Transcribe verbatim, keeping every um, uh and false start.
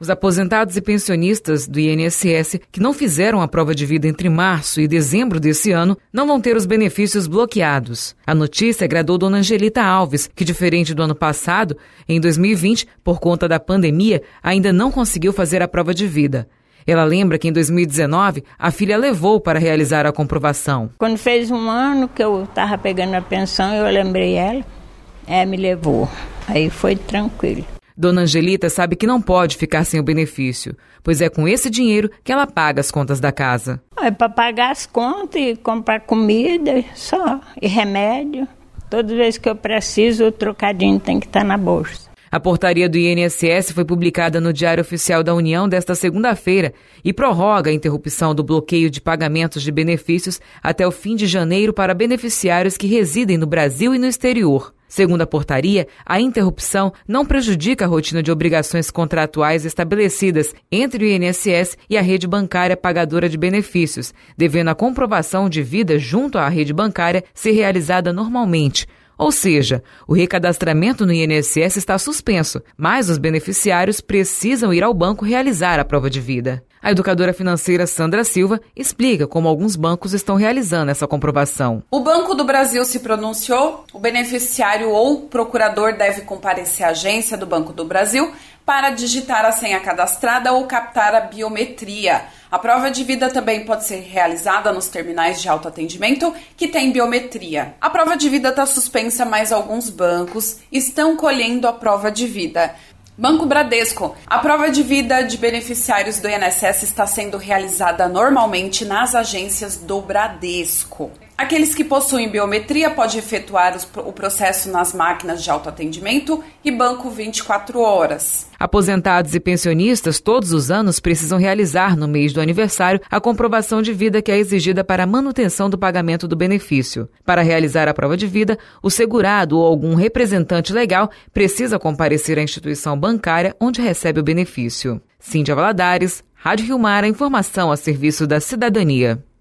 Os aposentados e pensionistas do I N S S que não fizeram a prova de vida entre março e dezembro desse ano não vão ter os benefícios bloqueados. A notícia agradou Dona Angelita Alves, que, diferente do ano passado, em dois mil e vinte, por conta da pandemia, ainda não conseguiu fazer a prova de vida. Ela lembra que em dois mil e dezenove a filha levou para realizar a comprovação. Quando fez um ano que eu estava pegando a pensão, eu lembrei ela, ela me levou. Aí foi tranquilo. Dona Angelita sabe que não pode ficar sem o benefício, pois é com esse dinheiro que ela paga as contas da casa. É para pagar as contas e comprar comida só, e remédio. Toda vez que eu preciso, o trocadinho tem que estar na bolsa. A portaria do I N S S foi publicada no Diário Oficial da União desta segunda-feira e prorroga a interrupção do bloqueio de pagamentos de benefícios até o fim de janeiro para beneficiários que residem no Brasil e no exterior. Segundo a portaria, a interrupção não prejudica a rotina de obrigações contratuais estabelecidas entre o I N S S e a rede bancária pagadora de benefícios, devendo a comprovação de vida junto à rede bancária ser realizada normalmente. Ou seja, o recadastramento no I N S S está suspenso, mas os beneficiários precisam ir ao banco realizar a prova de vida. A educadora financeira Sandra Silva explica como alguns bancos estão realizando essa comprovação. O Banco do Brasil se pronunciou, o beneficiário ou procurador deve comparecer à agência do Banco do Brasil para digitar a senha cadastrada ou captar a biometria. A prova de vida também pode ser realizada nos terminais de autoatendimento que têm biometria. A prova de vida está suspensa, mas alguns bancos estão colhendo a prova de vida. Banco Bradesco. A prova de vida de beneficiários do I N S S está sendo realizada normalmente nas agências do Bradesco. Aqueles que possuem biometria podem efetuar o processo nas máquinas de autoatendimento e banco vinte e quatro horas. Aposentados e pensionistas todos os anos precisam realizar no mês do aniversário a comprovação de vida que é exigida para a manutenção do pagamento do benefício. Para realizar a prova de vida, o segurado ou algum representante legal precisa comparecer à instituição bancária onde recebe o benefício. Cíndia Valadares, Rádio Rio Mar, a informação a serviço da cidadania.